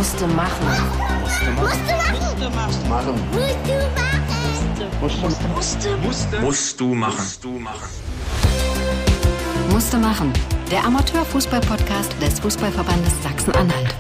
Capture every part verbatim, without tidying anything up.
Musste machen. Musste machen. Machen. Musste machen. Musste. Musste. Musst du machen. Musst du machen. Musste machen. Der Amateurfußball-Podcast des Fußballverbandes Sachsen-Anhalt.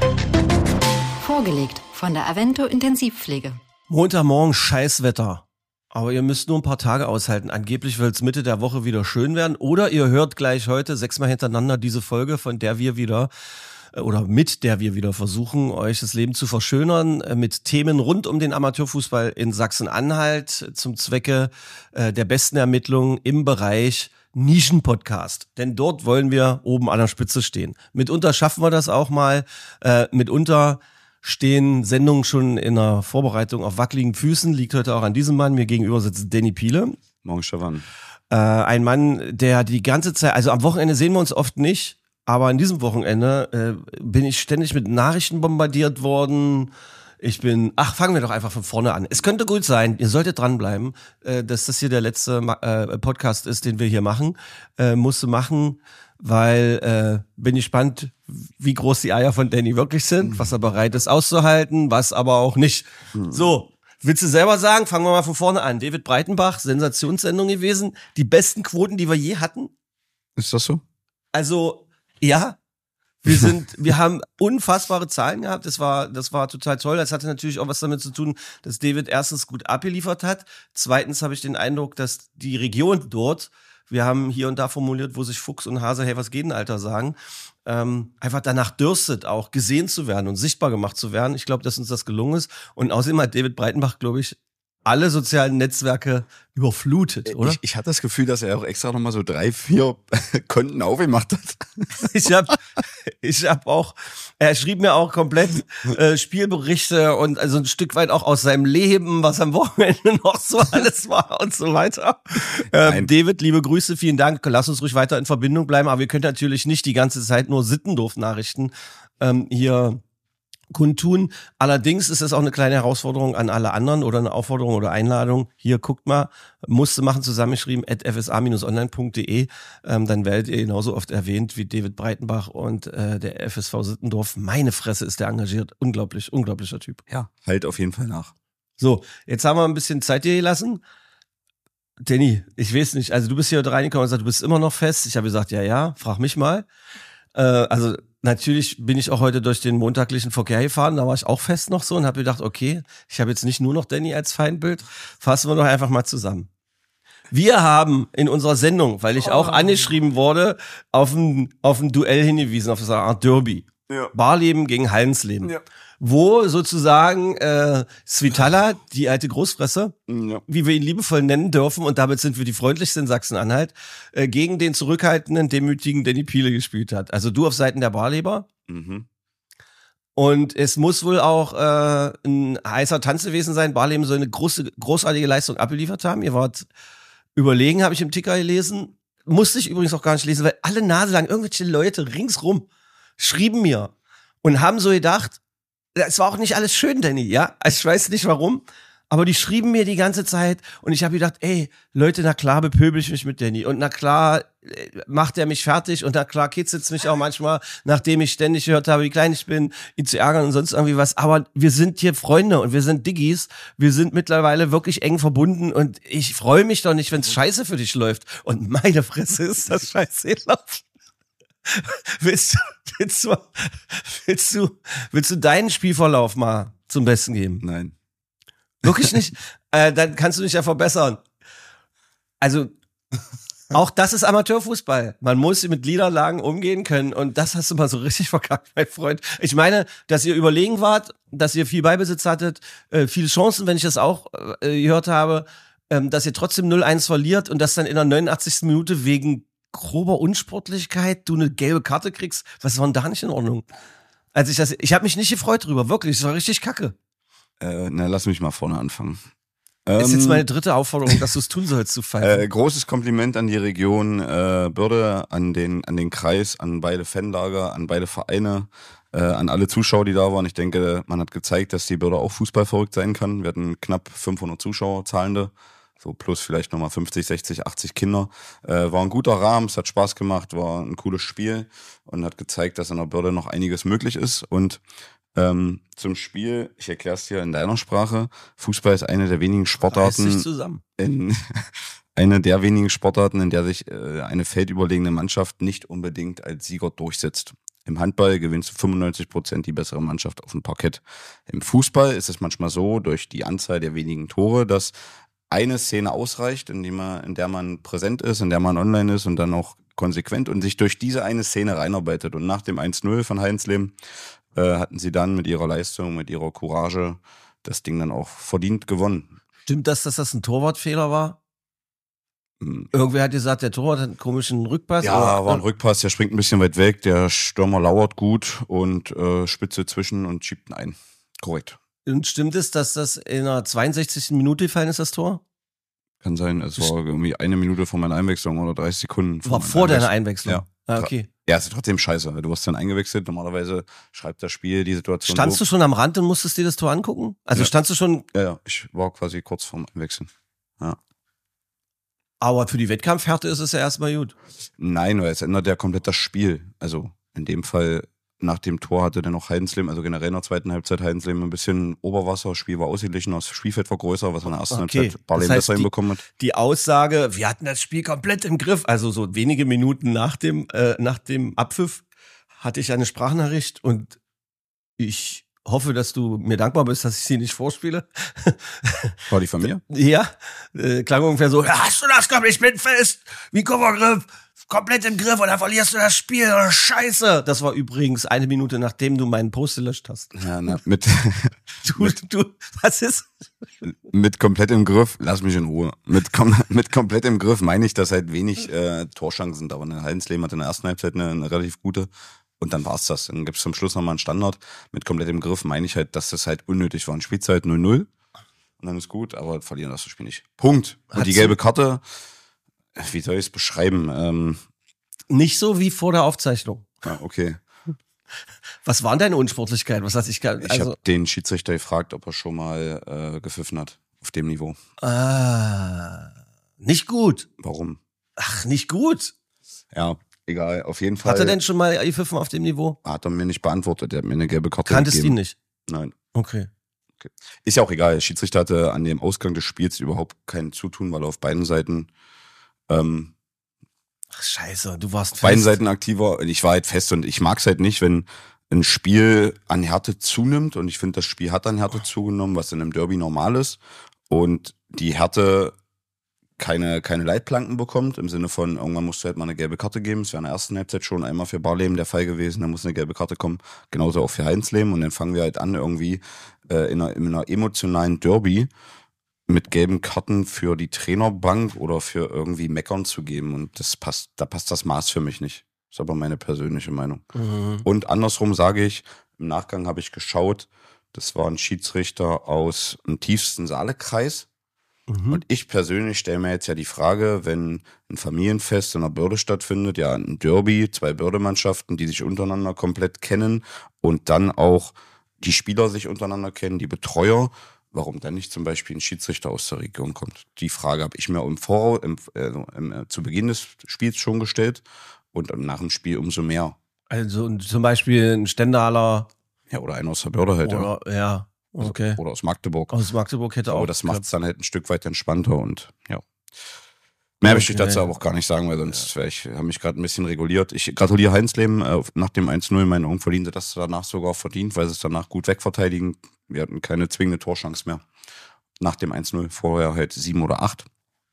Vorgelegt von der Avento Intensivpflege. Montagmorgen Scheißwetter. Aber ihr müsst nur ein paar Tage aushalten. Angeblich wird es Mitte der Woche wieder schön werden. Oder ihr hört gleich heute sechsmal hintereinander diese Folge, von der wir wieder oder mit der wir wieder versuchen, euch das Leben zu verschönern, mit Themen rund um den Amateurfußball in Sachsen-Anhalt zum Zwecke äh, der besten Ermittlungen im Bereich Nischenpodcast. Denn dort wollen wir oben an der Spitze stehen. Mitunter schaffen wir das auch mal. Äh, mitunter stehen Sendungen schon in der Vorbereitung auf wackeligen Füßen. Liegt heute auch an diesem Mann. Mir gegenüber sitzt Danny Piele. Morgen, Stefan. Äh, ein Mann, der die ganze Zeit, also am Wochenende sehen wir uns oft nicht, aber an diesem Wochenende äh, bin ich ständig mit Nachrichten bombardiert worden. Ich bin, ach, fangen wir doch einfach von vorne an. Es könnte gut sein, ihr solltet dranbleiben, äh, dass das hier der letzte äh, Podcast ist, den wir hier machen. Äh, musste machen, weil äh, bin ich gespannt, wie groß die Eier von Danny wirklich sind, was er bereit ist auszuhalten, was aber auch nicht. Mhm. So, willst du selber sagen? Fangen wir mal von vorne an. David Breitenbach, Sensationssendung gewesen. Die besten Quoten, die wir je hatten. Ist das so? Also, ja. Wir sind, wir haben unfassbare Zahlen gehabt. Das war, das war total toll. Das hatte natürlich auch was damit zu tun, dass David erstens gut abgeliefert hat. Zweitens habe ich den Eindruck, dass die Region dort, wir haben hier und da formuliert, wo sich Fuchs und Hase, hey, was geht denn, Alter, sagen, ähm, einfach danach dürstet, auch gesehen zu werden und sichtbar gemacht zu werden. Ich glaube, dass uns das gelungen ist. Und außerdem hat David Breitenbach, glaube ich, alle sozialen Netzwerke überflutet, oder? Ich, ich hatte das Gefühl, dass er auch extra nochmal so drei, vier Konten aufgemacht hat. Ich hab, ich hab auch, er schrieb mir auch komplett äh, Spielberichte und also ein Stück weit auch aus seinem Leben, was am Wochenende noch so alles war und so weiter. Ähm, David, liebe Grüße, vielen Dank. Lass uns ruhig weiter in Verbindung bleiben, aber wir können natürlich nicht die ganze Zeit nur Sittendorf-Nachrichten ähm, hier kundtun. Allerdings ist es auch eine kleine Herausforderung an alle anderen oder eine Aufforderung oder Einladung. Hier, guckt mal, musste machen, zusammengeschrieben, at f s a dash online punkt d e. Ähm, dann werdet ihr genauso oft erwähnt wie David Breitenbach und äh, der F S V Sittendorf. Meine Fresse ist der engagiert. Unglaublich, unglaublicher Typ. Ja, halt auf jeden Fall nach. So, jetzt haben wir ein bisschen Zeit dir gelassen. Danny, ich weiß nicht, also du bist hier reingekommen und gesagt, du bist immer noch fest. Ich habe gesagt, ja, ja, frag mich mal. Äh, also Natürlich bin ich auch heute durch den montaglichen Verkehr gefahren, da war ich auch fest noch so und habe gedacht, okay, ich habe jetzt nicht nur noch Danny als Feindbild, fassen wir doch einfach mal zusammen. Wir haben in unserer Sendung, weil ich auch angeschrieben wurde, auf ein, auf ein Duell hingewiesen, auf so eine Art Derby. Ja. Barleben gegen Hallensleben. Ja. Wo sozusagen äh, Svitala, die alte Großfresse, ja, wie wir ihn liebevoll nennen dürfen, und damit sind wir die freundlichsten in Sachsen-Anhalt, äh, gegen den zurückhaltenden, demütigen Danny Piele gespielt hat. Also du auf Seiten der Barleber. Mhm. Und es muss wohl auch äh, ein heißer Tanz gewesen sein. Barleben soll eine große, großartige Leistung abgeliefert haben. Ihr wart überlegen, habe ich im Ticker gelesen. Musste ich übrigens auch gar nicht lesen, weil alle Nase lang irgendwelche Leute ringsrum schrieben mir und haben so gedacht, es war auch nicht alles schön, Danny, ja? Also ich weiß nicht warum, aber die schrieben mir die ganze Zeit und ich habe gedacht, ey, Leute, na klar bepöbel ich mich mit Danny und na klar macht er mich fertig und na klar kitzelt's mich auch manchmal, nachdem ich ständig gehört habe, wie klein ich bin, ihn zu ärgern und sonst irgendwie was, aber wir sind hier Freunde und wir sind Diggis, wir sind mittlerweile wirklich eng verbunden und ich freue mich doch nicht, wenn's scheiße für dich läuft und meine Fresse ist das scheiße gelaufen. Willst du, willst du, willst du, willst du deinen Spielverlauf mal zum Besten geben? Nein. Wirklich nicht? äh, dann kannst du dich ja verbessern. Also, auch das ist Amateurfußball. Man muss mit Niederlagen umgehen können und das hast du mal so richtig verkackt, mein Freund. Ich meine, dass ihr überlegen wart, dass ihr viel Ballbesitz hattet, äh, viele Chancen, wenn ich das auch äh, gehört habe, ähm, dass ihr trotzdem null eins verliert und das dann in der neunundachtzigsten Minute wegen grober Unsportlichkeit du eine gelbe Karte kriegst, was war denn da nicht in Ordnung? Also ich das, ich habe mich nicht gefreut drüber, wirklich, es war richtig kacke. Äh, na, lass mich mal vorne anfangen. Das ist jetzt meine dritte Aufforderung, dass du es tun sollst, du Pfeife. Äh, großes Kompliment an die Region äh, Börde, an den, an den Kreis, an beide Fanlager, an beide Vereine, äh, an alle Zuschauer, die da waren. Ich denke, man hat gezeigt, dass die Börde auch fußballverrückt sein kann. Wir hatten knapp fünfhundert Zuschauer, zahlende. So plus vielleicht nochmal fünfzig, sechzig, achtzig Kinder. Äh, war ein guter Rahmen, es hat Spaß gemacht, war ein cooles Spiel und hat gezeigt, dass in der Börde noch einiges möglich ist. Und Ähm, zum Spiel, ich erkläre es dir in deiner Sprache. Fußball ist eine der wenigen Sportarten, Reiß dich zusammen. in, eine der wenigen Sportarten, in der sich äh, eine feldüberlegene Mannschaft nicht unbedingt als Sieger durchsetzt. Im Handball gewinnt zu fünfundneunzig Prozent die bessere Mannschaft auf dem Parkett. Im Fußball ist es manchmal so, durch die Anzahl der wenigen Tore, dass eine Szene ausreicht, in, die man, in der man präsent ist, in der man online ist und dann auch konsequent und sich durch diese eine Szene reinarbeitet. Und nach dem eins null von Heidensleben äh, hatten sie dann mit ihrer Leistung, mit ihrer Courage das Ding dann auch verdient gewonnen. Stimmt das, dass das ein Torwartfehler war? Hm. Irgendwer hat gesagt, der Torwart hat einen komischen Rückpass. Ja, oder? war ein Rückpass, der springt ein bisschen weit weg, der Stürmer lauert gut und äh, Spitze zwischen und schiebt ihn ein. Korrekt. Und stimmt es, dass das in einer zweiundsechzigsten Minute gefallen ist, das Tor? Kann sein, es war irgendwie eine Minute vor meiner Einwechslung oder dreißig Sekunden vor War meiner vor deiner Einwechslung? Ja. Ah, okay. Ja, ist trotzdem scheiße. Du wirst dann eingewechselt. Normalerweise schreibt das Spiel die Situation Standst so. du schon am Rand und musstest dir das Tor angucken? Also Ja. standst du schon, Ja, ja, ich war quasi kurz vorm Einwechseln. Ja. aber für die Wettkampfhärte ist es ja erstmal gut. Nein, weil es ändert ja komplett das Spiel. Also in dem Fall nach dem Tor hatte dann noch Heidensleben, also generell in der zweiten Halbzeit Heidensleben ein bisschen Oberwasser. Das Spiel war ausgeglichen, das Spielfeld war größer, was in der ersten Okay. Halbzeit Barley Das heißt, besser die- hinbekommen hat. Die Aussage, wir hatten das Spiel komplett im Griff, also so wenige Minuten nach dem, äh, nach dem Abpfiff hatte ich eine Sprachnachricht und ich hoffe, dass du mir dankbar bist, dass ich sie nicht vorspiele. War die von mir? Ja, äh, klang ungefähr so, ja, hast du das komplett blindfest, wie Covergriff, komplett im Griff und dann verlierst du das Spiel, oh, scheiße. Das war übrigens eine Minute, nachdem du meinen Post gelöscht hast. Ja, na, mit, Du, du, was ist? mit komplett im Griff, lass mich in Ruhe. Mit, kom mit komplett im Griff meine ich, dass halt wenig äh, Torschancen da waren. Aber Heidensleben hatte in der ersten Halbzeit eine, eine relativ gute. Und dann war's das. Dann gibt's zum Schluss nochmal einen Standard. Mit komplett im Griff meine ich halt, dass das halt unnötig war. Und Spielzeit null null. Und dann ist gut, aber verlieren das Spiel nicht. Punkt. Und Hat's die gelbe Karte, wie soll ich es beschreiben? Ähm, Nicht so wie vor der Aufzeichnung. ja, okay. Was waren deine Unsportlichkeiten? Was hat ich gar, Ich also, habe den Schiedsrichter gefragt, ob er schon mal äh, gepfiffen hat. Auf dem Niveau. ah, nicht gut. Warum? Ach, nicht gut. Ja, egal. Auf jeden Fall. Hat er denn schon mal gepfiffen auf dem Niveau? Hat er mir nicht beantwortet. Er hat mir eine gelbe Karte Kanntest gegeben. ihn nicht? Nein. Okay. Ist ja auch egal. Der Schiedsrichter hatte an dem Ausgang des Spiels überhaupt kein Zutun, weil er auf beiden Seiten ähm, Ach, scheiße, du warst auf beiden fest. Seiten aktiver. Und ich war halt fest und ich mag es halt nicht, wenn ein Spiel an Härte zunimmt. Und ich finde, das Spiel hat an Härte zugenommen, was in einem Derby normal ist. Und die Härte keine, keine Leitplanken bekommt, im Sinne von, irgendwann musst du halt mal eine gelbe Karte geben. Es wäre in der ersten Halbzeit schon einmal für Barleben der Fall gewesen, da muss eine gelbe Karte kommen, genauso auch für Heidensleben. Und dann fangen wir halt an, irgendwie äh, in, einer, in einer emotionalen Derby mit gelben Karten für die Trainerbank oder für irgendwie Meckern zu geben. Und das passt, da passt das Maß für mich nicht. Das ist aber meine persönliche Meinung. Mhm. Und andersrum sage ich, im Nachgang habe ich geschaut, das war ein Schiedsrichter aus dem tiefsten Saalekreis. Mhm. Und ich persönlich stelle mir jetzt ja die Frage, wenn ein Familienfest in einer Börde stattfindet, ja ein Derby, zwei Bördemannschaften, die sich untereinander komplett kennen und dann auch die Spieler sich untereinander kennen, die Betreuer, warum dann nicht zum Beispiel ein Schiedsrichter aus der Region kommt? Die Frage habe ich mir im Voraus, im, äh, im, äh, zu Beginn des Spiels schon gestellt und nach dem Spiel umso mehr. Also und zum Beispiel ein Stendaler Ja, oder einer aus der Börde halt, ja. oder ja, okay. Oder aus Magdeburg. Aus Magdeburg hätte auch. Aber das macht es dann halt ein Stück weit entspannter und ja. Mehr möchte ich Okay. dazu aber auch gar nicht sagen, weil sonst wäre ich, habe mich gerade ein bisschen reguliert. Ich gratuliere Heidensleben äh, nach dem eins null, in meinen Augen verdiente das danach sogar verdient, weil sie es danach gut wegverteidigen. Wir hatten keine zwingende Torchance mehr. Nach dem eins null, vorher halt sieben oder acht.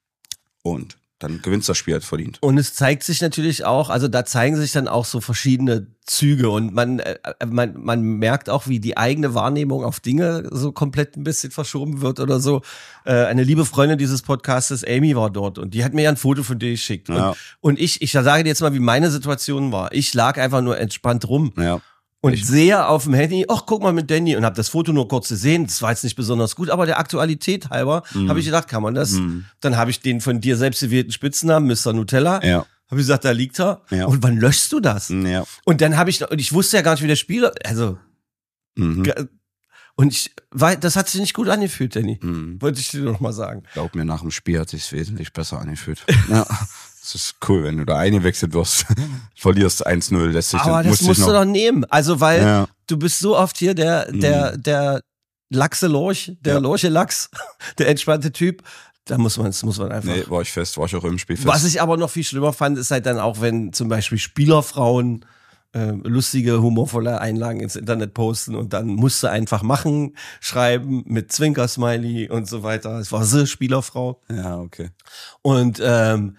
Und dann gewinnst das Spiel halt verdient. Und es zeigt sich natürlich auch, also da zeigen sich dann auch so verschiedene Züge und man, äh, man, man merkt auch, wie die eigene Wahrnehmung auf Dinge so komplett ein bisschen verschoben wird oder so. Äh, eine liebe Freundin dieses Podcastes, Amy, war dort und die hat mir ja ein Foto von dir geschickt. Ja. Und, und ich, ich sage dir jetzt mal, wie meine Situation war. Ich lag einfach nur entspannt rum. Ja. Und Ich- sehe auf dem Handy, ach, guck mal mit Danny und habe das Foto nur kurz gesehen. Das war jetzt nicht besonders gut, aber der Aktualität halber Mhm. habe ich gedacht, kann man das? Dann habe ich den von dir selbst gewählten Spitznamen, Mister Nutella, Ja. habe ich gesagt, da liegt er. Ja. Und wann löschst du das? Ja. Und dann habe ich, und ich wusste ja gar nicht, wie der Spieler, also, Mhm. ge- und ich, weil, das hat sich nicht gut angefühlt, Danny. Mhm. Wollte ich dir noch mal sagen. Glaub mir, nach dem Spiel hat sich's wesentlich besser angefühlt. Ja. Das ist cool, wenn du da eingewechselt wirst, verlierst eins null, lässt sich Aber dann, das musst noch, du doch nehmen. Also, weil ja. du bist so oft hier der, der, der Lachse Lorch, der Ja. Lorche Lachs, der entspannte Typ. Da muss man, das muss man einfach. Nee, war ich fest, war ich auch im Spiel fest. Was ich aber noch viel schlimmer fand, ist halt dann auch, wenn zum Beispiel Spielerfrauen äh, lustige, humorvolle Einlagen ins Internet posten und dann musste einfach machen, schreiben mit Zwinker-Smiley und so weiter. Es war sie, Spielerfrau. Ja, okay. Und ähm,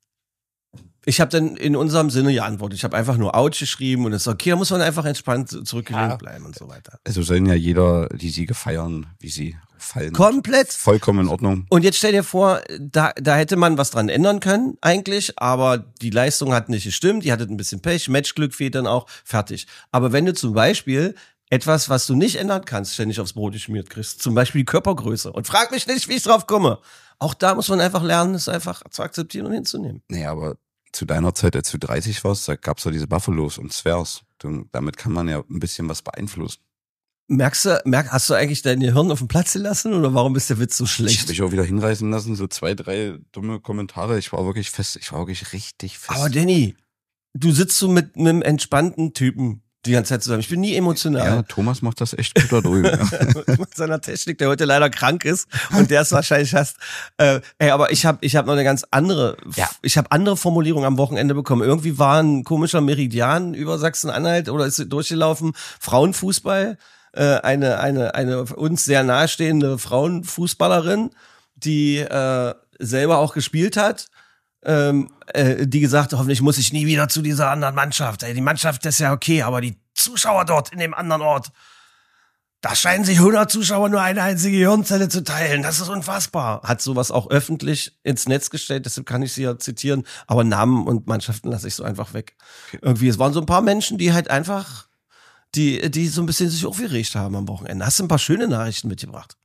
ich habe dann in unserem Sinne geantwortet. Ich habe einfach nur Out geschrieben und es ist okay, da muss man einfach entspannt zurückgelehnt Ja. bleiben und so weiter. Also sollen ja jeder die Siege feiern, wie sie fallen. Komplett. Vollkommen in Ordnung. Und jetzt stell dir vor, da, da hätte man was dran ändern können eigentlich, aber die Leistung hat nicht gestimmt, die hatte ein bisschen Pech, Matchglück fehlt dann auch, fertig. Aber wenn du zum Beispiel etwas, was du nicht ändern kannst, ständig aufs Brot geschmiert kriegst, zum Beispiel die Körpergröße, und frag mich nicht, wie ich drauf komme. Auch da muss man einfach lernen, es einfach zu akzeptieren und hinzunehmen. Nee, aber zu deiner Zeit, als du dreißig warst, da gab's ja diese Buffalos und Spheres. Du, damit kann man ja ein bisschen was beeinflussen. Merkst du, merk, hast du eigentlich dein Gehirn auf den Platz gelassen oder warum ist der Witz so Ich schlecht? habe mich auch wieder hinreißen lassen, so zwei, drei dumme Kommentare. Ich war wirklich fest, ich war wirklich richtig fest. Aber Danny, du sitzt so mit einem entspannten Typen die ganze Zeit zusammen. Ich bin nie ja, emotional. Thomas macht das echt gut da drüben. Ja. Mit seiner Technik, der heute leider krank ist und der es wahrscheinlich hasst. Äh, ey, aber ich habe ich hab noch eine ganz andere, Ja. ich habe andere Formulierungen am Wochenende bekommen. Irgendwie war ein komischer Meridian über Sachsen-Anhalt oder ist durchgelaufen. Frauenfußball, äh, eine eine eine uns sehr nahestehende Frauenfußballerin, die äh, selber auch gespielt hat. Ähm, äh, die gesagt, hoffentlich muss ich nie wieder zu dieser anderen Mannschaft. Ey, die Mannschaft ist ja okay, aber die Zuschauer dort in dem anderen Ort, da scheinen sich hundert Zuschauer nur eine einzige Hirnzelle zu teilen. Das ist unfassbar. Hat sowas auch öffentlich ins Netz gestellt, deshalb kann ich sie ja zitieren. Aber Namen und Mannschaften lasse ich so einfach weg. Okay. Irgendwie, es waren so ein paar Menschen, die halt einfach, die, die so ein bisschen sich aufgeregt haben am Wochenende. Hast du ein paar schöne Nachrichten mitgebracht?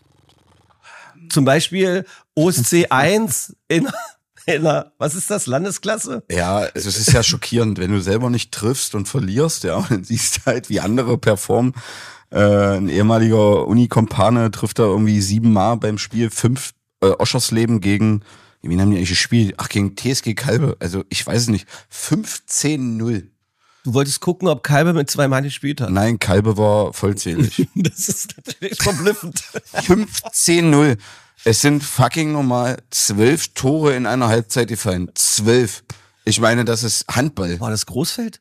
Zum Beispiel O S C eins in in der, was ist das, Landesklasse? Ja, also es ist ja schockierend, wenn du selber nicht triffst und verlierst, ja, und dann siehst du halt, wie andere performen. Äh, ein ehemaliger Unikompane trifft da irgendwie siebenmal beim Spiel, fünf äh, Oschersleben gegen, wie haben die eigentlich gespielt? Ach, gegen T S G Kalbe. Also ich weiß es nicht, fünfzehn null. Du wolltest gucken, ob Kalbe mit zwei Mann gespielt hat. Nein, Kalbe war vollzählig. Das ist natürlich verblüffend. fünfzehn null. Es sind fucking normal zwölf Tore in einer Halbzeit gefallen. Zwölf. Ich meine, das ist Handball. War das Großfeld?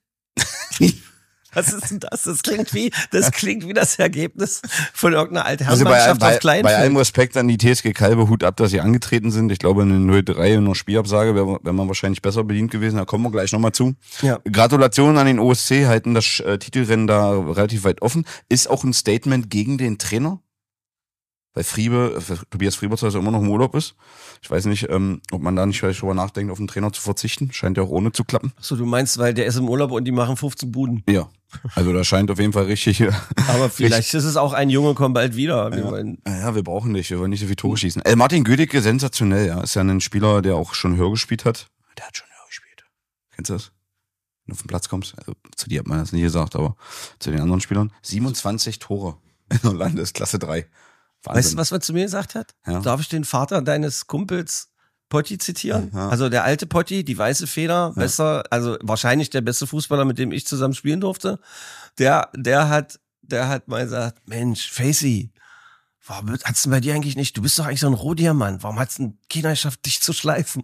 Was ist denn das? Das klingt wie, das klingt wie das Ergebnis von irgendeiner alten Also bei, Herrenmannschaft bei, aus Kleinfeld. bei allem Respekt an die T S G Kalbe, Hut ab, dass sie angetreten sind. Ich glaube, eine null drei und eine Spielabsage wäre wär man wahrscheinlich besser bedient gewesen. Da kommen wir gleich nochmal zu. Ja. Gratulation an den O S C, halten das äh, Titelrennen da relativ weit offen. Ist auch ein Statement gegen den Trainer. Weil Friebe, äh, Tobias Friebe zwar immer noch im Urlaub ist. Ich weiß nicht, ähm, ob man da nicht vielleicht drüber nachdenkt, auf den Trainer zu verzichten. Scheint ja auch ohne zu klappen. So, du meinst, weil der ist im Urlaub und die machen fünfzehn Buden. Ja. Also da scheint auf jeden Fall richtig. Aber vielleicht ist es auch ein Junge, kommt bald wieder. Wir Ja. wollen, Ja, wir brauchen nicht, wir wollen nicht so viel Tore schießen. Äh, Martin Gödicke, sensationell, ja. Ist ja ein Spieler, der auch schon höher gespielt hat. Der hat schon höher gespielt. Kennst du das? Wenn du auf den Platz kommst. Also, zu dir hat man das nie gesagt, aber zu den anderen Spielern. siebenundzwanzig Tore in der Landesklasse drei. Wahnsinn. weißt du, was man zu mir gesagt hat? Ja. Darf ich den Vater deines Kumpels Potti zitieren? Ja. Also der alte Potti, die weiße Feder, besser, also wahrscheinlich der beste Fußballer, mit dem ich zusammen spielen durfte. Der, der hat, der hat mal gesagt, Mensch, Facey, warum hat's denn bei dir eigentlich nicht, du bist doch eigentlich so ein Rohdiamant, warum hat's denn keiner geschafft, dich zu schleifen?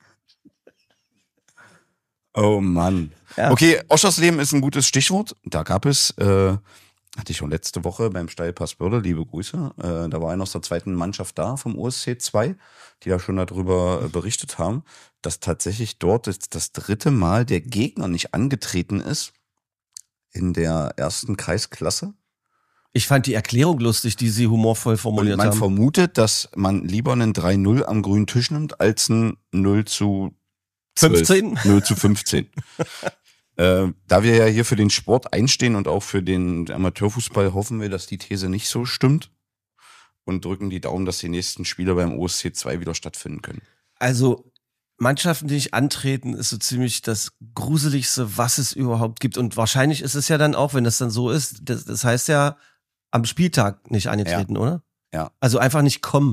Oh Mann. Ja. Okay, Oschersleben ist ein gutes Stichwort. Da gab es, äh, hatte ich schon letzte Woche beim Steilpass Börde, liebe Grüße, äh, da war einer aus der zweiten Mannschaft da vom O S C zwei, die da schon darüber äh, berichtet haben, dass tatsächlich dort jetzt das dritte Mal der Gegner nicht angetreten ist in der ersten Kreisklasse. Ich fand die Erklärung lustig, die sie humorvoll Und formuliert man haben. vermutet, dass man lieber einen drei null am grünen Tisch nimmt, als ein null zu fünfzehn? null zu fünfzehn. äh, da wir ja hier für den Sport einstehen und auch für den Amateurfußball, hoffen wir, dass die These nicht so stimmt und drücken die Daumen, dass die nächsten Spiele beim O S C zwei wieder stattfinden können. Also Mannschaften, die nicht antreten, ist so ziemlich das Gruseligste, was es überhaupt gibt. Und wahrscheinlich ist es ja dann auch, wenn das dann so ist, das, das heißt ja am Spieltag nicht angetreten, oder? Ja. Also einfach nicht kommen.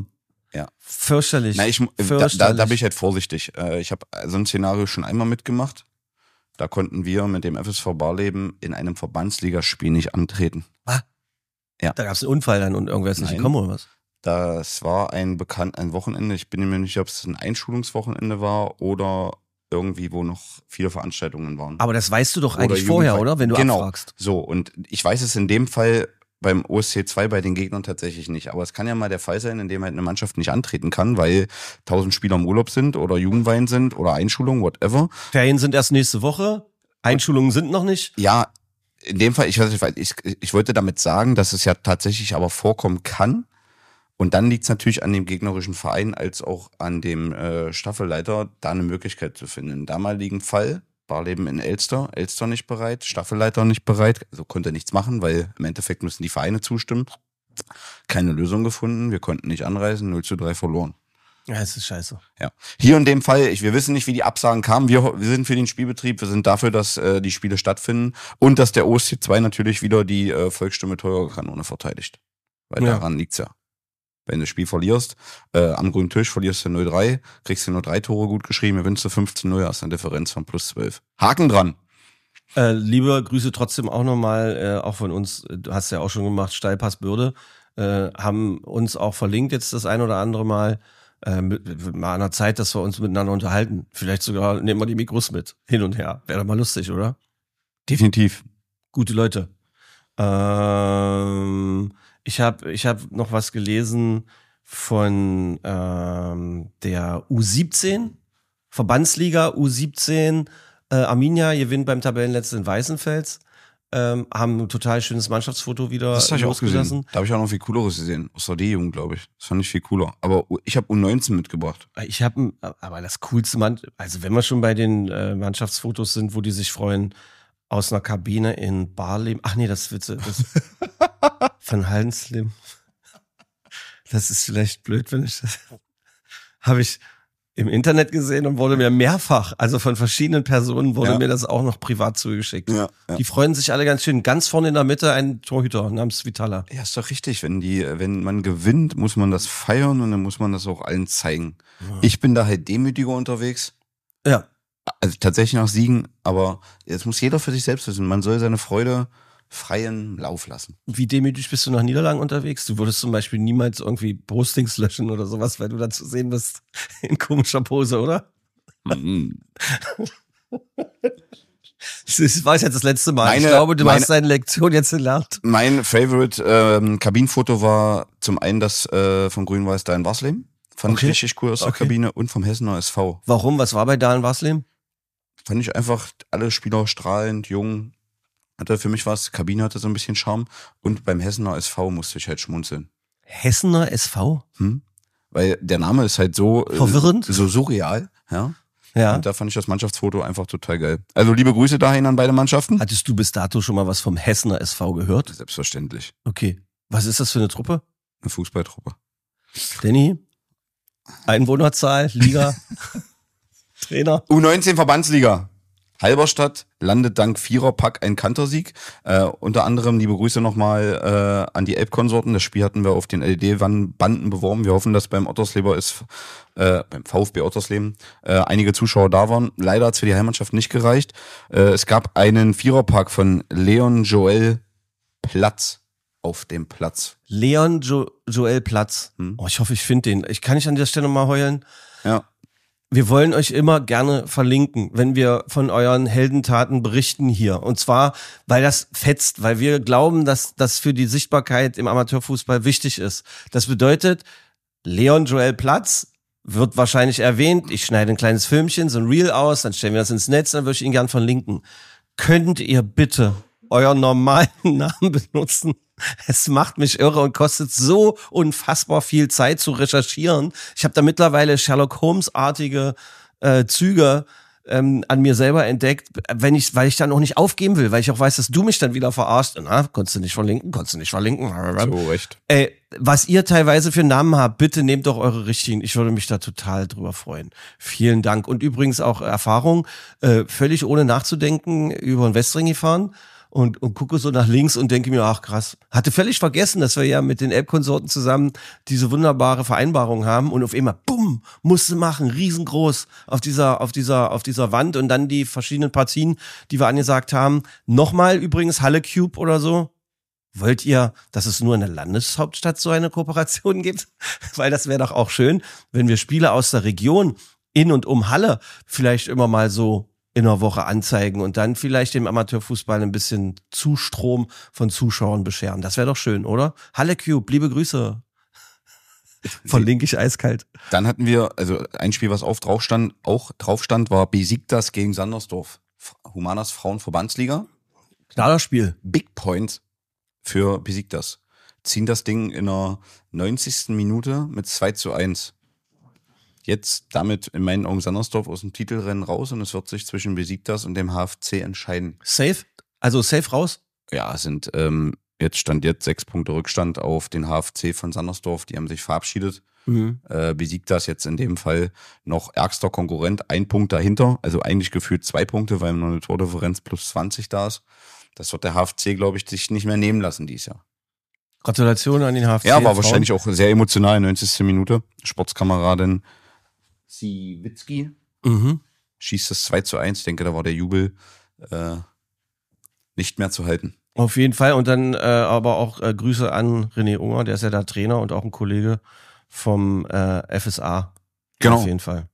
Ja. Fürchterlich. Na, ich, Fürchterlich. Da, da, da bin ich halt vorsichtig. Ich habe so ein Szenario schon einmal mitgemacht. Da konnten wir mit dem F S V Barleben in einem Verbandsligaspiel nicht antreten. Was? Ja. Da gab es einen Unfall dann und irgendwer ist nicht gekommen oder was? Das war ein bekannt ein Wochenende. Ich bin mir nicht sicher, ob es ein Einschulungswochenende war oder irgendwie, wo noch viele Veranstaltungen waren. Aber das weißt du doch Oder eigentlich vorher, Jugendfeier. oder? Wenn du genau. abfragst. So, und ich weiß es in dem Fall beim O S C zwei bei den Gegnern tatsächlich nicht. Aber es kann ja mal der Fall sein, in dem halt eine Mannschaft nicht antreten kann, weil tausend Spieler im Urlaub sind oder Jugendweihen sind oder Einschulung, whatever. Ferien sind erst nächste Woche, Einschulungen sind noch nicht. Ja, in dem Fall, ich, ich, ich wollte damit sagen, dass es ja tatsächlich aber vorkommen kann. Und dann liegt es natürlich an dem gegnerischen Verein als auch an dem äh, Staffelleiter, da eine Möglichkeit zu finden. Im damaligen Fall, Barleben in Elster, Elster nicht bereit, Staffelleiter nicht bereit, also konnte nichts machen, weil im Endeffekt müssen die Vereine zustimmen. Keine Lösung gefunden, wir konnten nicht anreisen, null zu drei verloren. Ja, es ist scheiße. Ja. Hier in dem Fall, ich, wir wissen nicht, wie die Absagen kamen. Wir, wir sind für den Spielbetrieb, wir sind dafür, dass äh, die Spiele stattfinden und dass der O S C zwei natürlich wieder die äh, Volksstimme Torjägerkanone verteidigt. Weil Ja. daran liegt's ja. Wenn du das Spiel verlierst, äh, am grünen Tisch verlierst du null drei, kriegst du nur drei Tore gut geschrieben, gewinnst du fünfzehn null, hast eine Differenz von plus zwölf. Haken dran. Äh, liebe Grüße trotzdem auch nochmal, äh, auch von uns, du hast ja auch schon gemacht, Steilpass Bürde, äh, haben uns auch verlinkt jetzt das ein oder andere Mal, äh, mit, mit mal einer Zeit, dass wir uns miteinander unterhalten. Vielleicht sogar nehmen wir die Mikros mit, hin und her. Wäre doch mal lustig, oder? Definitiv. Gute Leute. Ähm, ich habe ich hab noch was gelesen von ähm, der U siebzehn, Verbandsliga U siebzehn. Äh, Arminia gewinnt beim Tabellenletzten in Weißenfels. Ähm, haben ein total schönes Mannschaftsfoto wieder Das habe ich auch gesehen. losgelassen. Da habe ich auch noch viel Cooleres gesehen. Aus der D-Jugend, glaube ich. Das fand ich viel cooler. Aber ich habe U neunzehn mitgebracht. Ich habe, aber das coolste Mann, also wenn wir schon bei den äh, Mannschaftsfotos sind, wo die sich freuen, aus einer Kabine in Barleben. Ach nee, das wird das von Hallenslim. Das ist vielleicht blöd, wenn ich das habe ich im Internet gesehen und wurde mir mehrfach, also von verschiedenen Personen, wurde Ja. mir das auch noch privat zugeschickt. Ja, ja. Die freuen sich alle ganz schön. Ganz vorne in der Mitte ein Torhüter namens Vitala. Ja, ist doch richtig. Wenn die, wenn man gewinnt, muss man das feiern und dann muss man das auch allen zeigen. Ich bin da halt demütiger unterwegs. Ja. Also tatsächlich nach Siegen, aber jetzt muss jeder für sich selbst wissen. Man soll seine Freude freien Lauf lassen. Wie demütig bist du nach Niederlagen unterwegs? Du würdest zum Beispiel niemals irgendwie Postings löschen oder sowas, weil du da zu sehen bist in komischer Pose, oder? Das war jetzt das letzte Mal. Meine- ich glaube, du meine- hast deine Lektion jetzt gelernt. Mein Favorite ähm, Kabinenfoto war zum einen das äh, vom Grün-Weiß da in Warsleben. Fand Okay. ich richtig cool aus der Okay. Kabine und vom Hessener S V. Warum? Was war bei Dahlen Warsleben? Fand ich einfach alle Spieler strahlend, jung. Hatte für mich was, Kabine hatte so ein bisschen Charme. Und beim Hessener S V musste ich halt schmunzeln. Hessener S V? Hm? Weil der Name ist halt so äh, Verwirrend? so surreal, ja. Ja. Und da fand ich das Mannschaftsfoto einfach total geil. Also liebe Grüße dahin an beide Mannschaften. Hattest du bis dato schon mal was vom Hessener S V gehört? Selbstverständlich. Okay. Was ist das für eine Truppe? Eine Fußballtruppe. Danny? Einwohnerzahl, Liga, Trainer? U neunzehn Verbandsliga. Halberstadt landet dank Viererpack ein Kantersieg. Äh, unter anderem liebe Grüße nochmal äh, an die Elbkonsorten. Das Spiel hatten wir auf den L E D-Banden beworben. Wir hoffen, dass beim Ottersleber ist, äh, beim VfB Ottersleben äh, einige Zuschauer da waren. Leider hat es für die Heimmannschaft nicht gereicht. Äh, es gab einen Viererpack von Leon Joel Platz auf dem Platz. Leon jo Joel Platz. Hm. Oh, ich hoffe, ich finde den. Ich kann nicht an dieser Stelle mal heulen. Ja. Wir wollen euch immer gerne verlinken, wenn wir von euren Heldentaten berichten hier. Und zwar, weil das fetzt, weil wir glauben, dass das für die Sichtbarkeit im Amateurfußball wichtig ist. Das bedeutet, Leon Joel Platz wird wahrscheinlich erwähnt. Ich schneide ein kleines Filmchen, so ein Reel aus, dann stellen wir das ins Netz, dann würde ich ihn gern verlinken. Könnt ihr bitte euren normalen Namen benutzen? Es macht mich irre und kostet so unfassbar viel Zeit zu recherchieren. Ich habe da mittlerweile Sherlock Holmes-artige äh, Züge ähm, an mir selber entdeckt, wenn ich, weil ich dann auch nicht aufgeben will, weil ich auch weiß, dass du mich dann wieder verarscht. Na, konntest du nicht verlinken, konntest du nicht verlinken. So, echt. Ey, was ihr teilweise für Namen habt, bitte nehmt doch eure richtigen. Ich würde mich da total drüber freuen. Vielen Dank. Und übrigens auch Erfahrung, äh, völlig ohne nachzudenken über den Westring gefahren und, und gucke so nach links und denke mir, ach krass, hatte völlig vergessen, dass wir ja mit den Elbkonsorten zusammen diese wunderbare Vereinbarung haben und auf einmal, bumm, musste machen, riesengroß auf dieser, auf dieser, auf dieser Wand und dann die verschiedenen Partien, die wir angesagt haben. Nochmal übrigens Halle Cube oder so. Wollt ihr, dass es nur in der Landeshauptstadt so eine Kooperation gibt? Weil das wäre doch auch schön, wenn wir Spiele aus der Region in und um Halle vielleicht immer mal so in einer Woche anzeigen und dann vielleicht dem Amateurfußball ein bisschen Zustrom von Zuschauern bescheren. Das wäre doch schön, oder? Halle Cube, liebe Grüße. Verlinke ich eiskalt. Dann hatten wir, also ein Spiel, was auf drauf stand, auch drauf stand, war Besiktas gegen Sandersdorf. Humanas Frauenverbandsliga. Knaller Spiel. Big Point für Besiktas. Ziehen das Ding in der neunzigsten Minute mit zwei zu eins. Jetzt damit in meinen Augen Sandersdorf aus dem Titelrennen raus und es wird sich zwischen Besiktas und dem H F C entscheiden. Safe? Also safe raus? Ja, es sind ähm, jetzt stand jetzt sechs Punkte Rückstand auf den H F C von Sandersdorf. Die haben sich verabschiedet. Mhm. Äh, Besiktas jetzt in dem Fall noch ärgster Konkurrent, ein Punkt dahinter. Also eigentlich gefühlt zwei Punkte, weil noch eine Tordifferenz plus zwanzig da ist. Das wird der H F C, glaube ich, sich nicht mehr nehmen lassen dieses Jahr. Gratulation an den H F C. Ja, war Frauen. Wahrscheinlich auch sehr emotional, neunzigste Minute. Sportskameradin Siwitzki mhm. schießt das zwei zu eins. Ich denke, da war der Jubel äh, nicht mehr zu halten. Auf jeden Fall. Und dann äh, aber auch äh, Grüße an René Unger, der ist ja da Trainer und auch ein Kollege vom äh, F S A. Genau. Auf jeden Fall.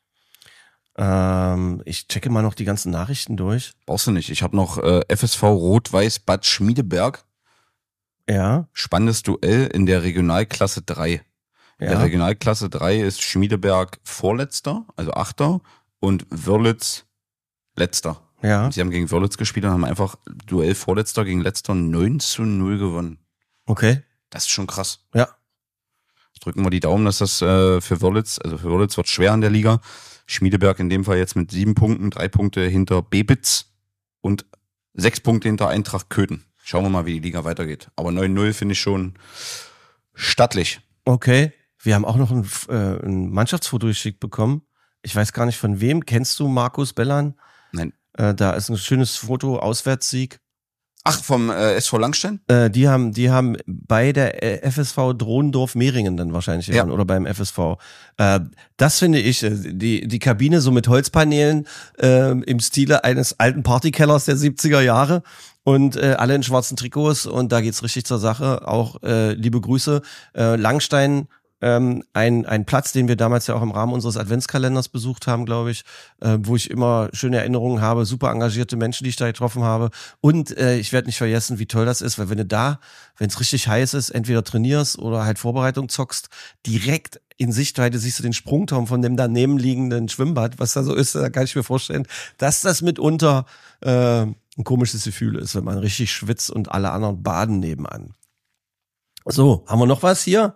Ähm, ich checke mal noch die ganzen Nachrichten durch. Brauchst du nicht. Ich habe noch äh, F S V Rot-Weiß Bad Schmiedeberg. Ja. Spannendes Duell in der Regionalklasse drei. In ja. der Regionalklasse drei ist Schmiedeberg Vorletzter, also Achter, und Wörlitz Letzter. Ja. Und sie haben gegen Wörlitz gespielt und haben einfach Duell Vorletzter gegen Letzter neun zu null gewonnen. Okay. Das ist schon krass. Ja. Drücken wir die Daumen, dass das äh, für Wörlitz, also für Wörlitz wird schwer in der Liga. Schmiedeberg in dem Fall jetzt mit sieben Punkten, drei Punkte hinter Bebitz und sechs Punkte hinter Eintracht Köthen. Schauen wir mal, wie die Liga weitergeht. Aber neun null finde ich schon stattlich. Okay. Wir haben auch noch ein, äh, ein Mannschaftsfoto geschickt bekommen. Ich weiß gar nicht von wem. Kennst du Markus Bellan? Nein. Äh, da ist ein schönes Foto, Auswärtssieg. Ach, vom äh, S V Langstein? Äh, die haben, die haben bei der äh, F S V Drohendorf-Mehringen dann wahrscheinlich ja. oder beim F S V. Äh, das finde ich, die, die Kabine so mit Holzpaneelen äh, im Stile eines alten Partykellers der siebziger Jahre und äh, alle in schwarzen Trikots und da geht's richtig zur Sache. Auch äh, liebe Grüße. Äh, Langstein, Ähm, ein, ein Platz, den wir damals ja auch im Rahmen unseres Adventskalenders besucht haben, glaube ich, äh, wo ich immer schöne Erinnerungen habe, super engagierte Menschen, die ich da getroffen habe. Und äh, ich werde nicht vergessen, wie toll das ist, weil wenn du da, wenn es richtig heiß ist, entweder trainierst oder halt Vorbereitung zockst, direkt in Sichtweite siehst du den Sprungturm von dem daneben liegenden Schwimmbad, was da so ist, da kann ich mir vorstellen, dass das mitunter äh, ein komisches Gefühl ist, wenn man richtig schwitzt und alle anderen baden nebenan. So, haben wir noch was hier?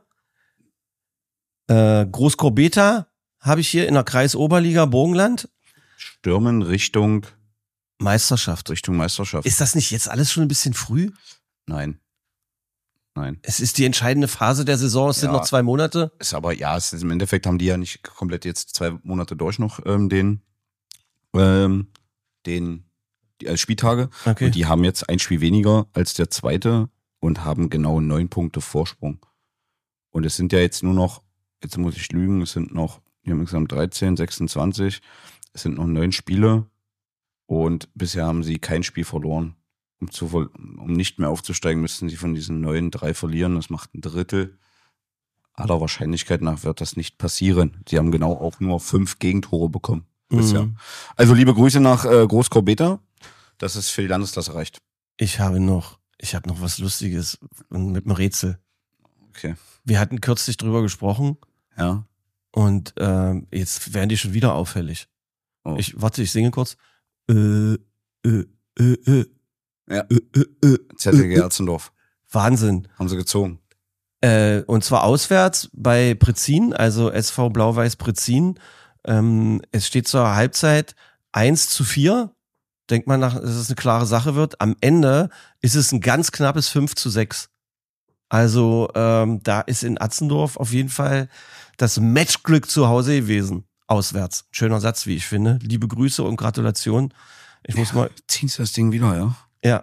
Äh, Großkorbeta habe ich hier in der Kreisoberliga Burgenland. Stürmen Richtung Meisterschaft. Richtung Meisterschaft. Ist das nicht jetzt alles schon ein bisschen früh? Nein. Nein. Es ist die entscheidende Phase der Saison, es sind ja, noch zwei Monate. Ist aber, ja, es ist, im Endeffekt haben die ja nicht komplett jetzt zwei Monate durch noch ähm, den, ähm, den die, äh, Spieltage. Okay. Und die haben jetzt ein Spiel weniger als der zweite und haben genau neun Punkte Vorsprung. Und es sind ja jetzt nur noch, jetzt muss ich lügen, es sind noch, wir haben insgesamt dreizehn, sechsundzwanzig, es sind noch neun Spiele und bisher haben sie kein Spiel verloren. Um, zu, um nicht mehr aufzusteigen, müssten sie von diesen neun drei verlieren. Das macht ein Drittel. Aller Wahrscheinlichkeit nach wird das nicht passieren. Sie haben genau auch nur fünf Gegentore bekommen bisher. Mhm. Also liebe Grüße nach äh, Großkorbeta, dass es für die Landesklasse reicht. Ich habe noch, ich habe noch was Lustiges mit einem Rätsel. Okay. Wir hatten kürzlich drüber gesprochen. Ja. Und äh, jetzt werden die schon wieder auffällig. Oh. Ich warte, ich singe kurz. Äh, äh, äh, äh. Ja. Äh, äh, äh, Z L G äh, Erzendorf. Wahnsinn. Haben sie gezogen. Äh, und zwar auswärts bei Prezin, also S V Blau-Weiß Prezin. Ähm, es steht zur Halbzeit eins zu vier. Denkt man nach, dass es eine klare Sache wird. Am Ende ist es ein ganz knappes fünf zu sechs. Also ähm, da ist in Atzendorf auf jeden Fall das Matchglück zu Hause gewesen. Auswärts. Schöner Satz, wie ich finde. Liebe Grüße und Gratulation. Ich muss ja, mal. Ziehst du das Ding wieder, ja? Ja.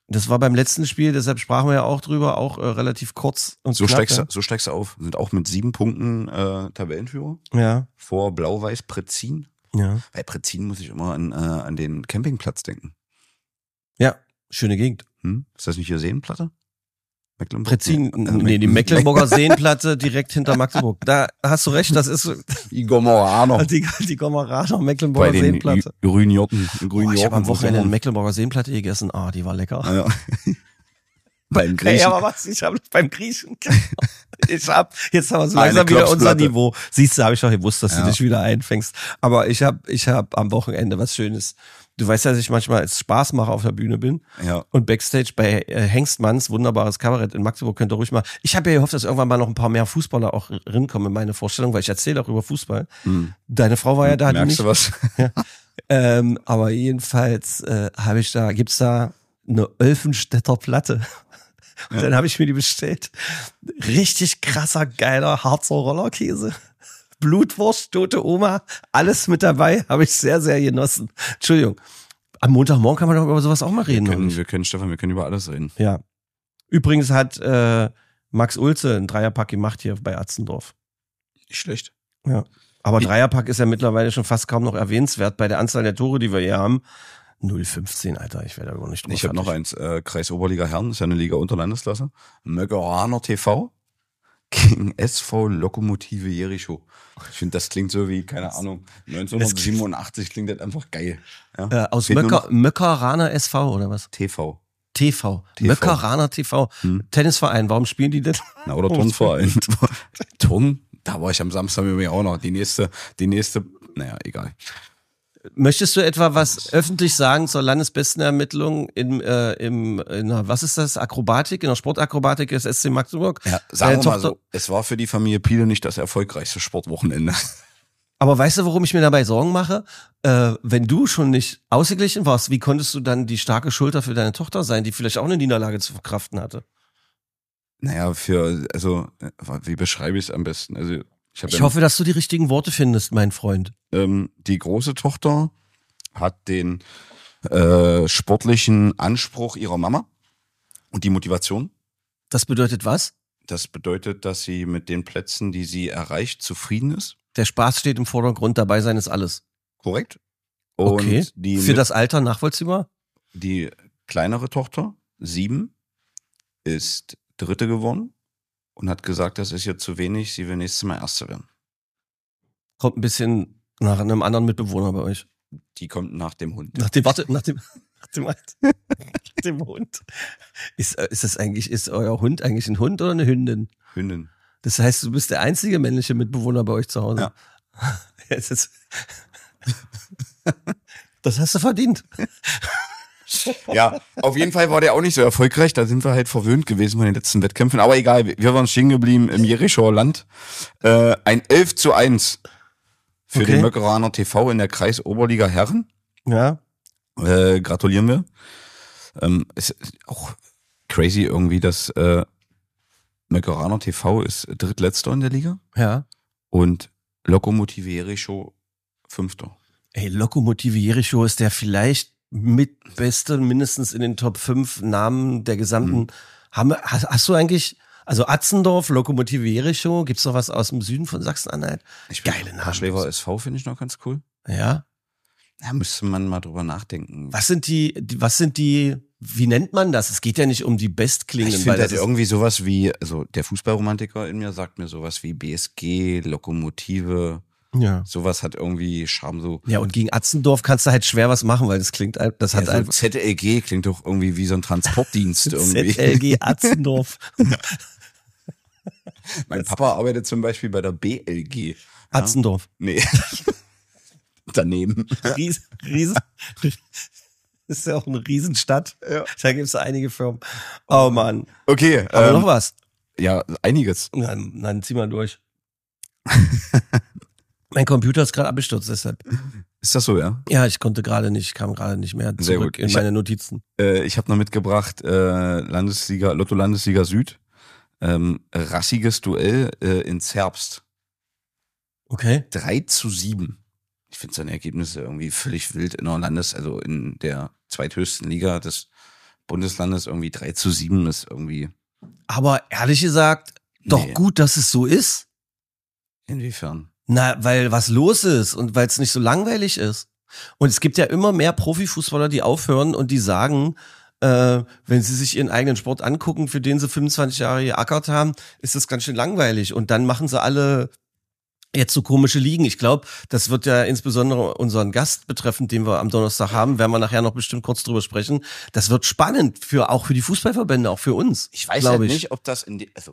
Das war beim letzten Spiel, deshalb sprachen wir ja auch drüber, auch äh, relativ kurz und So knapp. steigst, Ja. du, so steigst du auf. Sind auch mit sieben Punkten äh, Tabellenführer. Ja. Vor Blau-Weiß Pretzin. Ja. Bei Pretzin muss ich immer an, äh, an den Campingplatz denken. Ja, schöne Gegend. Hm? Ist das nicht hier Seenplatte? Mecklenburg? Prezin, Nee, nee, die Mecklenburger Seenplatte direkt hinter Magdeburg. Da hast du recht, das ist Die Gomorraner. die, die Gommeraner Bei Mecklenburger den Seenplatte. Ü- grünen Jotten. Oh, Grünen ich habe am Jotten, Wochenende eine Sommer. Mecklenburger Seenplatte gegessen. Ah, die war lecker. Ah, ja. Beim Hey, Griechen. aber was? Ich habe beim Griechen. Ich hab, jetzt haben wir so Eine langsam wieder unser Klopsplatte. Niveau. Siehst du, habe ich doch gewusst, dass Ja. du dich wieder einfängst. Aber ich habe ich hab am Wochenende was Schönes. Du weißt ja, dass ich manchmal als Spaßmacher auf der Bühne bin. Ja. Und Backstage bei äh, Hengstmanns, wunderbares Kabarett in Magdeburg, könnt ihr ruhig mal. Ich habe ja gehofft, dass irgendwann mal noch ein paar mehr Fußballer auch rinkommen in meine Vorstellung, weil ich erzähle auch über Fußball. Hm. Deine Frau war ja da, die Merkst nicht. du was? Ähm, aber jedenfalls äh, habe ich da, gibt's da eine Olfenstädter Platte. Und dann habe ich mir die bestellt. Richtig krasser, geiler Harzer Rollerkäse. Blutwurst, tote Oma, alles mit dabei, habe ich sehr, sehr genossen. Entschuldigung. Am Montagmorgen kann man doch über sowas auch mal reden. Wir oder können, nicht? wir können, Stefan, wir können über alles reden. Ja. Übrigens hat äh, Max Ulze einen Dreierpack gemacht hier bei Atzendorf. Nicht schlecht. Ja. Aber Wie- Dreierpack ist ja mittlerweile schon fast kaum noch erwähnenswert bei der Anzahl der Tore, die wir hier haben. null fünfzehn, Alter, ich werde da gar nicht drüber Ich habe noch fertig. eins, äh, Kreis Oberliga Herren, ist ja eine Liga unter Landesklasse. Möckeraner T V gegen S V Lokomotive Jericho. Ich finde, das klingt so wie, keine Ahnung, neunzehnhundertsiebenundachtzig klingt das einfach geil. Ja? Äh, aus Fehlt nur Möcker, noch Möckeraner S V oder was? T V. T V. T V. Möckeraner T V. Hm. Tennisverein, warum spielen die denn? Na, oder Turnverein. Turn, da war ich am Samstag mit mir auch noch. Die nächste, die nächste, naja, egal. Möchtest du etwa was öffentlich sagen zur Landesbestenermittlung im, äh, im, in der, was ist das, Akrobatik, in der Sportakrobatik des S C Magdeburg? Ja, sagen Deine wir mal Tochter- so, es war für die Familie Piele nicht das erfolgreichste Sportwochenende. Aber weißt du, warum ich mir dabei Sorgen mache? Äh, wenn du schon nicht ausgeglichen warst, wie konntest du dann die starke Schulter für deine Tochter sein, die vielleicht auch eine Niederlage zu verkraften hatte? Naja, für, also, äh, wie beschreibe ich es am besten? Also, ich habe Ich hoffe, dass du die richtigen Worte findest, mein Freund. ähm, die große Tochter hat den äh, sportlichen Anspruch ihrer Mama und die Motivation. Das bedeutet was? Das bedeutet, dass sie mit den Plätzen, die sie erreicht, zufrieden ist. Der Spaß steht im Vordergrund, dabei sein ist alles. Korrekt. Und Okay. die, Für das Alter nachvollziehbar? die kleinere Tochter, sieben, ist Dritte geworden und hat gesagt, das ist jetzt zu wenig, sie will nächstes Mal Erste werden. Kommt ein bisschen nach einem anderen Mitbewohner bei euch. Die kommt nach dem Hund. Nach dem, warte, nach dem, nach dem, nach dem Hund. Ist, äh, ist das eigentlich, ist euer Hund eigentlich ein Hund oder eine Hündin? Hündin. Das heißt, du bist der einzige männliche Mitbewohner bei euch zu Hause. Ja. Es ist, das hast du verdient. Ja, auf jeden Fall war der auch nicht so erfolgreich. Da sind wir halt verwöhnt gewesen von den letzten Wettkämpfen. Aber egal, wir waren stehen geblieben im Jerichoer Land. Äh, ein elf zu eins für Okay. den Möckeraner T V in der Kreis Oberliga Herren. Ja. Äh, gratulieren wir. Ähm, es ist auch crazy irgendwie, dass äh, Möckeraner T V ist drittletzter in der Liga Ja. und Lokomotive Jericho fünfter. Ey, Lokomotive Jericho ist der vielleicht mitbeste, mindestens in den Top fünf Namen der gesamten. Mhm. Haben wir, hast, hast du eigentlich, also Atzendorf, Lokomotive Jericho, gibt's noch was aus dem Süden von Sachsen-Anhalt? Ich Geile Namen. Haschlever S V finde ich noch ganz cool. Ja. Ja, müsste man mal drüber nachdenken. Was sind die, die, was sind die, wie nennt man das? Es geht ja nicht um die bestklingenden, Ich weil finde das das ist, irgendwie sowas wie, also der Fußballromantiker in mir sagt mir sowas wie B S G, Lokomotive, ja. sowas hat irgendwie Charme so. Ja, und gegen Atzendorf kannst du halt schwer was machen, weil das klingt, ein- das Ja, hat so einfach Z L G klingt doch irgendwie wie so ein Transportdienst irgendwie. Z L G Atzendorf. Mein Papa arbeitet zum Beispiel bei der B L G. Ja? Atzendorf. Nee. Daneben. Ries, Riesen. Ist ja auch eine Riesenstadt. Ja. Da gibt's einige Firmen. Oh Mann. Okay. Aber ähm, noch was. Ja, einiges. Dann, dann zieh mal durch. Mein Computer ist gerade abgestürzt, deshalb. Ist das so, ja? Ja, ich konnte gerade nicht, kam gerade nicht mehr Sehr zurück gut. in Ich- meine Notizen. Äh, ich habe noch mitgebracht äh, Landesliga, Lotto Landesliga Süd. Ähm, rassiges Duell äh, in Zerbst. Okay. drei zu sieben. Ich finde seine Ergebnisse irgendwie völlig wild in der Landes-, also in der zweithöchsten Liga des Bundeslandes irgendwie drei zu sieben ist irgendwie. Aber ehrlich gesagt, doch Nee. gut, dass es so ist. Inwiefern? Na, weil was los ist und weil es nicht so langweilig ist. Und es gibt ja immer mehr Profifußballer, die aufhören und die sagen, äh, wenn sie sich ihren eigenen Sport angucken, für den sie fünfundzwanzig Jahre geackert haben, ist das ganz schön langweilig. Und dann machen sie alle jetzt so komische Ligen. Ich glaube, das wird ja insbesondere unseren Gast betreffend, den wir am Donnerstag haben, werden wir nachher noch bestimmt kurz drüber sprechen. Das wird spannend, für auch für die Fußballverbände, auch für uns. Ich weiß glaub halt ich. nicht, ob das in die, also,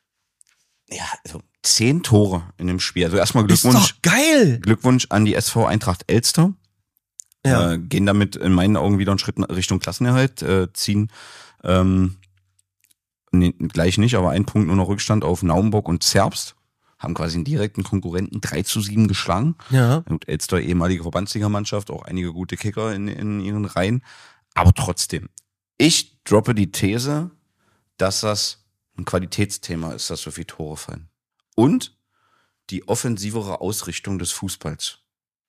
ja, also zehn Tore in dem Spiel. Also erstmal Ist Glückwunsch, doch geil! Glückwunsch an die S V Eintracht Elster. Ja. Äh, gehen damit in meinen Augen wieder einen Schritt Richtung Klassenerhalt, äh, ziehen ähm, nee, gleich nicht, aber ein Punkt nur noch Rückstand auf Naumburg und Zerbst. Haben quasi einen direkten Konkurrenten drei zu sieben geschlagen. Ja. Und Elster, ehemalige Verbandsligamannschaft, auch einige gute Kicker in, in ihren Reihen. Aber trotzdem, ich droppe die These, dass das ein Qualitätsthema ist, dass so viele Tore fallen. Und die offensivere Ausrichtung des Fußballs.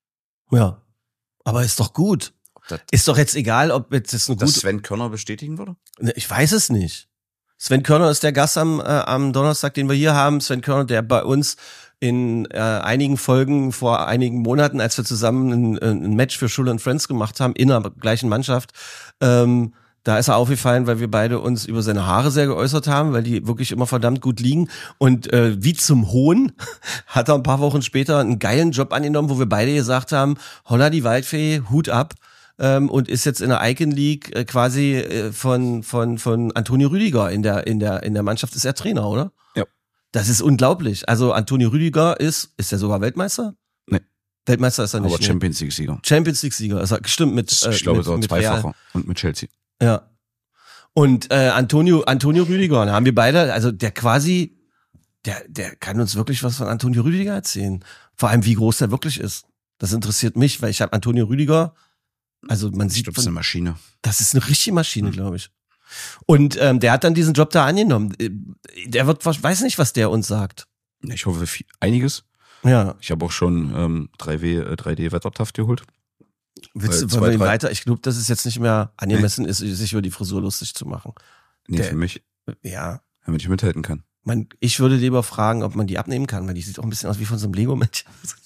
Ja. Aber ist doch gut. Ob das, Ist doch jetzt egal, ob jetzt das eine das gute. Sven Körner bestätigen würde? Ne, Ich weiß es nicht. Sven Körner ist der Gast am, äh, am Donnerstag, den wir hier haben. Sven Körner, der bei uns in äh, einigen Folgen vor einigen Monaten, als wir zusammen ein, ein Match für Schulle und Friends gemacht haben, in der gleichen Mannschaft, ähm, da ist er aufgefallen, weil wir beide uns über seine Haare sehr geäußert haben, weil die wirklich immer verdammt gut liegen. Und äh, wie zum Hohn hat er ein paar Wochen später einen geilen Job angenommen, wo wir beide gesagt haben, holla die Waldfee, Hut ab. Ähm, und ist jetzt in der Icon League äh, quasi äh, von von von Antonio Rüdiger in der in der in der Mannschaft ist er Trainer, oder? Ja. Das ist unglaublich. Also Antonio Rüdiger ist ist er sogar Weltmeister? Nee. Weltmeister ist er nicht. Aber nee. Champions League Sieger. Champions League Sieger. Also stimmt mit äh, Ich glaube, mit, es war mit Real. zweifacher. Und mit Chelsea. Ja. Und äh, Antonio Antonio Rüdiger, da haben wir beide, also der quasi der der kann uns wirklich was von Antonio Rüdiger erzählen. Vor allem wie groß der wirklich ist. Das interessiert mich, weil ich habe Antonio Rüdiger. Also man Ich sieht, glaube, das ist eine Maschine. das ist eine richtige Maschine, glaube ich. Und ähm, der hat dann diesen Job da angenommen. Der wird, weiß nicht, was der uns sagt. Ich hoffe, viel, einiges. Ja. Ich habe auch schon ähm, drei W, äh, drei D Wettertaft geholt. Willst Äh, du, zwei, wollen wir ihn drei. weiter? Ich glaube, dass es jetzt nicht mehr angemessen ist, sich über die Frisur lustig zu machen. Nee, Der- für mich, Ja. damit ich mithalten kann. Man, ich würde lieber fragen, ob man die abnehmen kann, weil die sieht auch ein bisschen aus wie von so einem Lego-Männchen.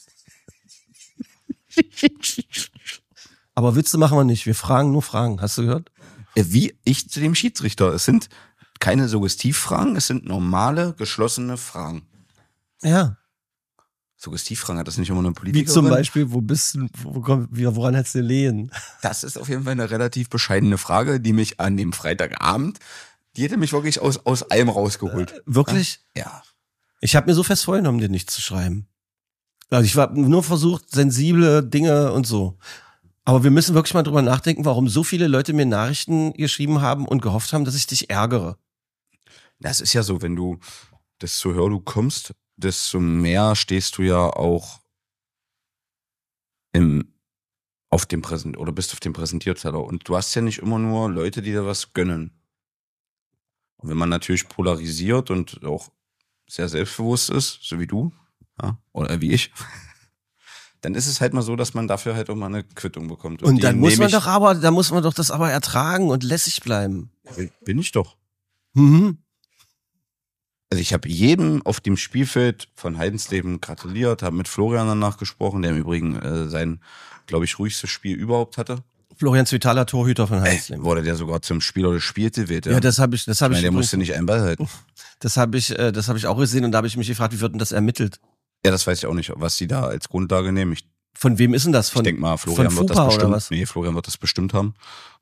Aber Witze machen wir nicht. Wir fragen nur Fragen. Hast du gehört? Äh, Wie ich zu dem Schiedsrichter. Es sind keine Suggestivfragen, es sind normale, geschlossene Fragen. Ja. Suggestivfragen hat das nicht immer eine Wie Politikerin? zum Beispiel, wo bist du, wo kommt, wie, woran hättest du lehen? Das ist auf jeden Fall eine relativ bescheidene Frage, die mich an dem Freitagabend, die hätte mich wirklich aus, aus allem rausgeholt. Wirklich? Ja. Ich habe mir so fest vorgenommen, dir nicht zu schreiben. Also ich habe nur versucht, sensible Dinge und so. Aber wir müssen wirklich mal drüber nachdenken, warum so viele Leute mir Nachrichten geschrieben haben und gehofft haben, dass ich dich ärgere. Das ist ja so, wenn du, desto höher du kommst, desto mehr stehst du ja auch im, auf dem Präsent, oder bist auf dem Präsentierteller. Und du hast ja nicht immer nur Leute, die dir was gönnen. Und wenn man natürlich polarisiert und auch sehr selbstbewusst ist, so wie du, ja, oder wie ich, dann ist es halt mal so, dass man dafür halt auch mal eine Quittung bekommt. Und die dann muss nehme man ich- doch aber, da muss man doch das aber ertragen und lässig bleiben. Bin ich doch. Mhm. Also ich habe jedem auf dem Spielfeld von Heidensleben gratuliert, habe mit Florian danach gesprochen, der im Übrigen äh, sein, glaube ich, ruhigstes Spiel überhaupt hatte. Florian Zwitaler, Torhüter von Äh, Heidensleben. wurde der sogar zum Spieler des Spiels gewählt. Ja, das habe ich, das ich habe meine, ich, der übrigens- musste nicht einen Ball halten. das habe ich, äh, das habe ich auch gesehen und da habe ich mich gefragt, wie wird denn das ermittelt? Ja, das weiß ich auch nicht, was sie da als Grundlage nehmen. Ich, Von wem ist denn das? Von, ich denke mal, Florian von wird das Fupa oder bestimmt. was? Nee, Florian wird das bestimmt haben.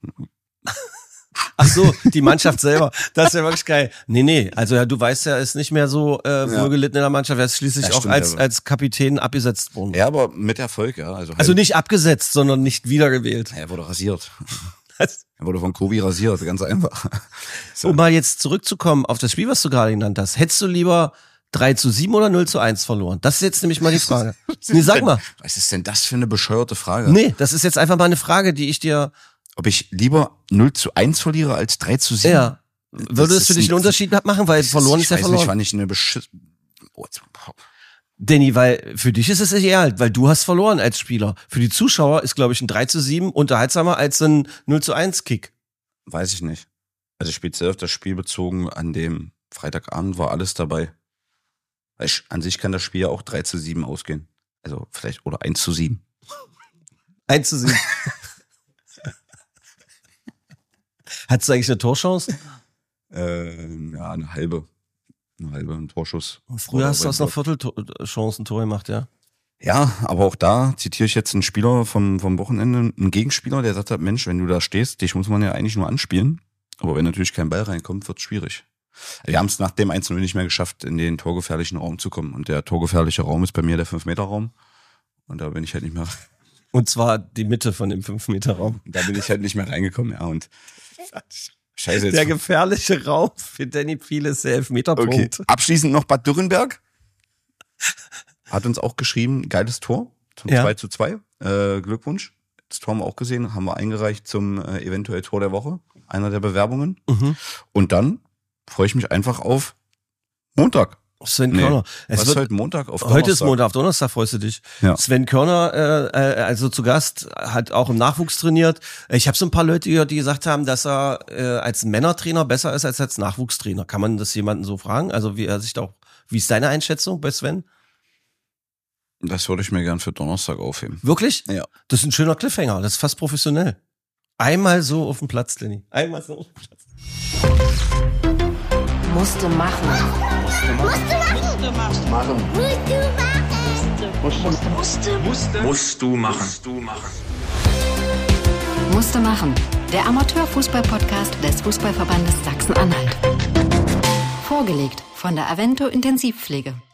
Ach so, die Mannschaft selber. Das ist ja wirklich geil. Nee, nee, also ja, du weißt ja, er ist nicht mehr so äh, Ja. wohlgelitten in der Mannschaft. Er ist schließlich Ja, auch stimmt, als, ja. als Kapitän abgesetzt worden. Ja, aber mit Erfolg, ja. Also, Also nicht abgesetzt, sondern nicht wiedergewählt. er wurde rasiert. Das- Er wurde von Kobi rasiert, ganz einfach. Um mal jetzt zurückzukommen auf das Spiel, was du gerade genannt hast. Hättest du lieber drei zu sieben oder null zu eins verloren? Das ist jetzt nämlich mal die Frage. Nee, sag mal. Was ist denn das für eine bescheuerte Frage? Nee, das ist jetzt einfach mal eine Frage, die ich dir, Ob ich lieber null zu eins verliere als drei zu sieben? ja, würde es ist für dich ein- einen Unterschied machen, weil verloren ich ist ja weiß verloren. nicht, wann ich eine Beschiss... Oh, jetzt- Danny, weil für dich ist es egal, weil du hast verloren als Spieler. Für die Zuschauer ist, glaube ich, ein drei zu sieben unterhaltsamer als ein null zu eins Kick. Weiß ich nicht. Also speziell auf das Spiel bezogen, an dem Freitagabend war alles dabei. Ich, an sich kann das Spiel ja auch drei zu sieben ausgehen. Also vielleicht, oder eins zu sieben. eins zu sieben. Hattest du eigentlich eine Torchance? Äh, ja, eine halbe. Eine halbe, ein Torschuss. Früher hast du aus einer Viertelchance ein Tor gemacht, ja? Ja, aber auch da zitiere ich jetzt einen Spieler vom, vom Wochenende, einen Gegenspieler, der sagt hat, Mensch, wenn du da stehst, dich muss man ja eigentlich nur anspielen. Aber wenn natürlich kein Ball reinkommt, wird's schwierig. Wir haben es nach dem eins zu null nicht mehr geschafft, in den torgefährlichen Raum zu kommen. Und der torgefährliche Raum ist bei mir der fünf Meter Raum. Und da bin ich halt nicht mehr... Und zwar die Mitte von dem fünf Meter Raum. Da bin ich halt nicht mehr reingekommen, ja. Und Scheiße jetzt. Der gefährliche Raum für Danny Piel ist der Elfmeterpunkt. Okay. Abschließend noch Bad Dürrenberg. Hat uns auch geschrieben, geiles Tor. Zum Ja. zwei zu zwei. Äh, Glückwunsch. Das Tor haben wir auch gesehen, haben wir eingereicht zum äh, eventuell Tor der Woche. Einer der Bewerbungen. Mhm. Und dann freue ich mich einfach auf Montag. Sven Nee. Körner. Es Was ist wird, heute Montag? Auf heute ist Donnerstag? Montag, auf Donnerstag freust du dich. Ja. Sven Körner, äh, äh, also zu Gast, hat auch im Nachwuchs trainiert. Ich habe so ein paar Leute gehört, die gesagt haben, dass er äh, als Männertrainer besser ist als als Nachwuchstrainer. Kann man das jemanden so fragen? Also wie er sich da auch, wie ist deine Einschätzung bei Sven? Das würde ich mir gern für Donnerstag aufheben. Wirklich? Ja. Das ist ein schöner Cliffhanger, das ist fast professionell. Einmal so auf dem Platz, Danny. Einmal so auf dem Platz. Musste machen. Musste machen. Musste. Musste. Musste. Musst du machen. Musst du machen. Musste machen. Der Amateurfußball-Podcast des Fußballverbandes Sachsen-Anhalt. Vorgelegt von der Avento Intensivpflege.